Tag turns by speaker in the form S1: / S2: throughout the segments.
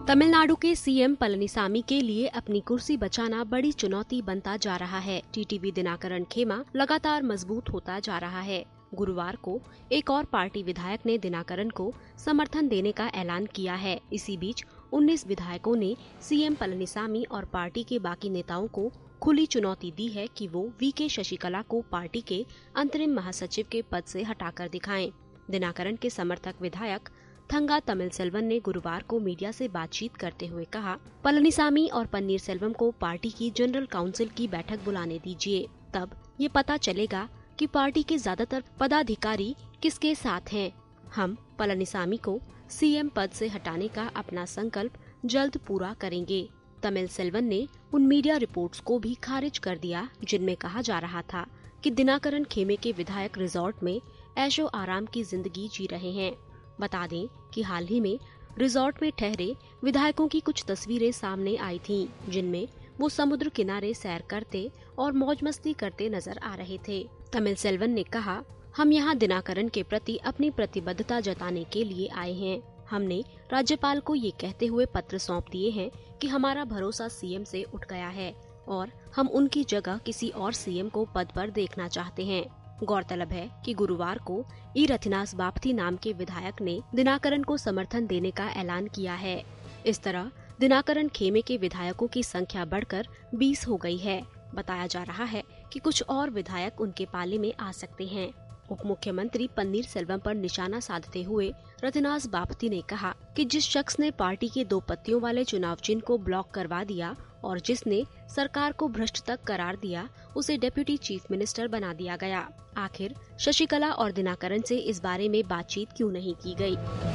S1: तमिलनाडु के सीएम पलनीसामी के लिए अपनी कुर्सी बचाना बड़ी चुनौती बनता जा रहा है। टीटीवी दिनाकरन खेमा लगातार मजबूत होता जा रहा है। गुरुवार को एक और पार्टी विधायक ने दिनाकरन को समर्थन देने का ऐलान किया है। इसी बीच 19 विधायकों ने सीएम पलनीसामी और पार्टी के बाकी नेताओं को खुली चुनौती दी है कि वो वीके शशिकला को पार्टी के अंतरिम महासचिव के पद से हटाकर दिखाएं। दिनाकरन के समर्थक विधायक थंगा तमिलसेल्वन ने गुरुवार को मीडिया से बातचीत करते हुए कहा, पलनीसामी और पन्नीरसेल्वम को पार्टी की जनरल काउंसिल की बैठक बुलाने दीजिए, तब ये पता चलेगा कि पार्टी के ज्यादातर पदाधिकारी किसके साथ हैं। हम पलनीसामी को सीएम पद से हटाने का अपना संकल्प जल्द पूरा करेंगे। तमिलसेल्वन ने उन मीडिया रिपोर्ट्स को भी खारिज कर दिया जिनमें कहा जा रहा था कि दिनाकरन खेमे के विधायक रिजॉर्ट में ऐशो आराम की जिंदगी जी रहे हैं। बता दें कि हाल ही में रिजॉर्ट में ठहरे विधायकों की कुछ तस्वीरें सामने आई थीं, जिनमें वो समुद्र किनारे सैर करते और मौज मस्ती करते नजर आ रहे थे। तमिलसेल्वन ने कहा, हम यहाँ दिनाकरन के प्रति अपनी प्रतिबद्धता जताने के लिए आए हैं। हमने राज्यपाल को ये कहते हुए पत्र सौंप दिए हैं कि हमारा भरोसा सीएम से उठ गया है और हम उनकी जगह किसी और सीएम को पद पर देखना चाहते हैं। गौरतलब है कि गुरुवार को ई रथिनास बापथी नाम के विधायक ने दिनाकरन को समर्थन देने का ऐलान किया है। इस तरह दिनाकरन खेमे के विधायकों की संख्या बढ़कर 20 हो गई है। बताया जा रहा है कि कुछ और विधायक उनके पाले में आ सकते हैं। उप मुख्यमंत्री पन्नीरसेल्वम पर निशाना साधते हुए रथिनास बापथी ने कहा कि जिस शख्स ने पार्टी के 2 पत्तियों वाले चुनाव चिन्ह को ब्लॉक करवा दिया और जिसने सरकार को भ्रष्ट तक करार दिया, उसे डेप्यूटी चीफ मिनिस्टर बना दिया गया। आखिर शशिकला और दिनाकरन से इस बारे में बातचीत क्यों नहीं की गई?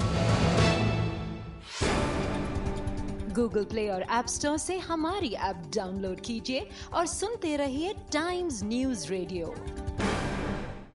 S2: गूगल प्ले और ऐप स्टोर से हमारी ऐप डाउनलोड कीजिए और सुनते रहिए टाइम्स न्यूज़ रेडियो।